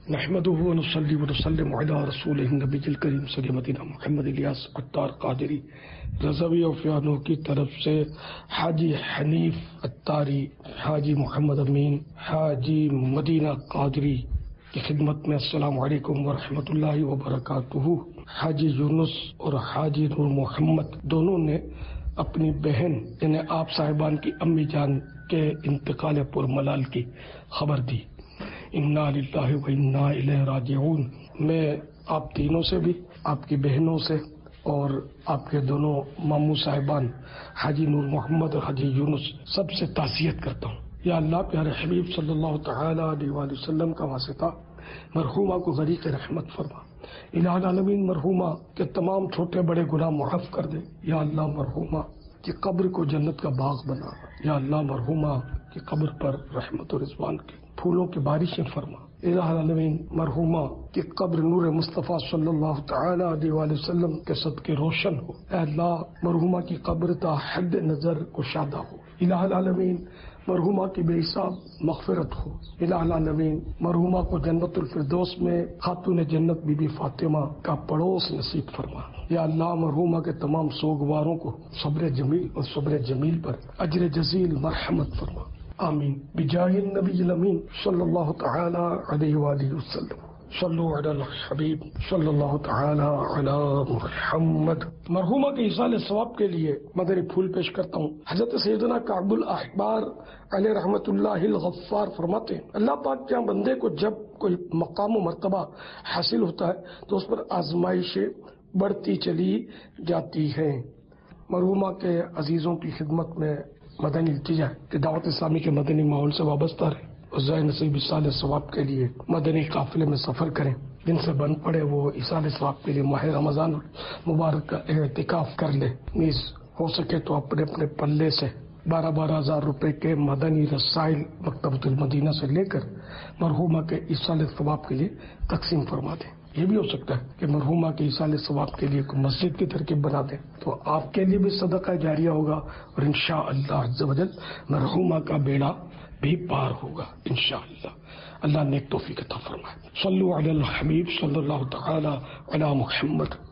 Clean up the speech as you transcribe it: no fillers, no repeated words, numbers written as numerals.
نحمده ونصلي ونسلم على رسوله النبی الکریم صلی مدینہ محمد الیاس عطار قادری رضوی اوفیانو کی طرف سے حاجی حنیف عطاری، حاجی محمد امین، حاجی مدینہ قادری کی خدمت میں السلام علیکم ورحمۃ اللہ وبرکاتہ۔ حاجی یونس اور حاجی نور محمد دونوں نے اپنی بہن یعنی آپ صاحبان کی امی جان کے انتقال پرملال کی خبر دی۔ انا للہ و انا الیہ راجعون۔ میں آپ تینوں سے بھی، آپ کی بہنوں سے اور آپ کے دونوں ماموں صاحبان حاجی نور محمد اور حاجی یونس سب سے تعزیت کرتا ہوں۔ یا اللہ پیارے حبیب صلی اللہ تعالی علیہ وآلہ وسلم کا واسطہ مرحومہ کو غریق رحمت فرما۔ الہ العالمین مرحومہ کے تمام چھوٹے بڑے گناہ معاف کر دے۔ یا اللہ مرحومہ کی قبر کو جنت کا باغ بنا۔ یا اللہ مرحومہ کی قبر پر رحمت و رضوان کے پھولوں کی بارشیں فرما۔ الہ العالمین مرحومہ کی قبر نور مصطفیٰ صلی اللہ تعالی علیہ وآلہ وسلم کے صدقے روشن ہو۔ اے اللہ مرحومہ کی قبر تا حد نظر کشادہ ہو۔ الہ العالمین مرحومہ کی بے حساب مغفرت ہو۔ الہ العالمین مرحومہ کو جنت الفردوس میں خاتون جنت بی بی فاطمہ کا پڑوس نصیب فرما۔ یا اللہ مرحومہ کے تمام سوگواروں کو صبر جمیل اور صبر جمیل پر اجر جزیل مرحمت فرما۔ آمین بجاہ النبی الامین صلی اللہ تعالی علیہ وآلہ وسلم۔ صلو علی الحبیب صلی اللہ تعالی علی محمد۔ مرحومہ کے ایصال ثواب کے لیے مدنی پھول پیش کرتا ہوں۔ حضرت سیدنا کعب الاحبار علیہ رحمت اللہ الغفار فرماتے ہیں، اللہ پاک کے بندے کو جب کوئی مقام و مرتبہ حاصل ہوتا ہے تو اس پر آزمائشیں بڑھتی چلی جاتی ہیں۔ مرحومہ کے عزیزوں کی خدمت میں مدنی التجا ہے کہ دعوت اسلامی کے مدنی ماحول سے وابستہ رہیں اور ذائع نصیب ایصال ثواب کے لیے مدنی قافلے میں سفر کریں۔ جن سے بن پڑے وہ ایصال ثواب کے لیے ماہ رمضان مبارک کا اعتکاف کر لے۔ نیز ہو سکے تو اپنے اپنے پلے سے 12,000 روپے کے مدنی رسائل مکتبۃ المدینہ سے لے کر مرحومہ کے ایصال ثواب کے لیے تقسیم فرما دیں۔ یہ بھی ہو سکتا ہے کہ مرحومہ کے ایصال ثواب کے لیے کوئی مسجد کی ترکیب بنا دیں تو آپ کے لیے بھی صدقہ جاریہ ہوگا اور انشاءاللہ عز و جل مرحومہ کا بیڑا بھی پار ہوگا انشاءاللہ۔ اللہ نیک توفیق عطا فرمائے۔ صلو علی الحبیب صلی اللہ تعالی علی محمد۔